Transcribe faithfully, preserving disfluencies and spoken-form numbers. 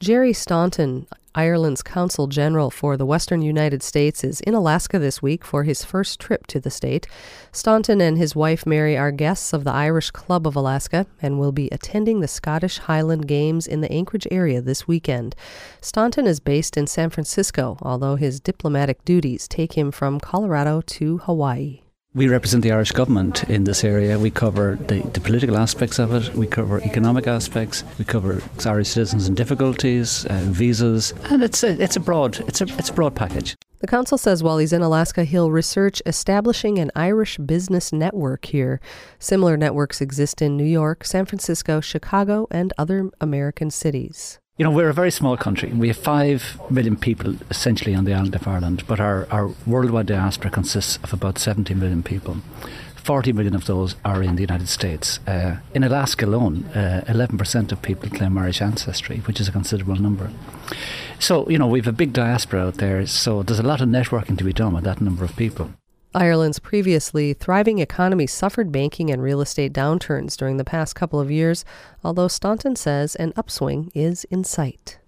Jerry Staunton, Ireland's Consul General for the Western United States, is in Alaska this week for his first trip to the state. Staunton and his wife Mary are guests of the Irish Club of Alaska and will be attending the Scottish Highland Games in the Anchorage area this weekend. Staunton is based in San Francisco, although his diplomatic duties take him from Colorado to Hawaii. We represent the Irish government in this area. We cover the, the political aspects of it, we cover economic aspects, we cover Irish citizens in difficulties, uh, visas, and it's a, it's a broad it's a it's a broad package. The consul says while he's in Alaska, he'll research establishing an Irish business network here. Similar networks exist in New York, San Francisco, Chicago, and other American cities. You know, we're a very small country. We have five million people essentially on the island of Ireland, but our, our worldwide diaspora consists of about seventy million people. forty million of those are in the United States. Uh, in Alaska alone, uh, eleven percent of people claim Irish ancestry, which is a considerable number. So, you know, we have a big diaspora out there, so there's a lot of networking to be done with that number of people. Ireland's previously thriving economy suffered banking and real estate downturns during the past couple of years, although Staunton says an upswing is in sight.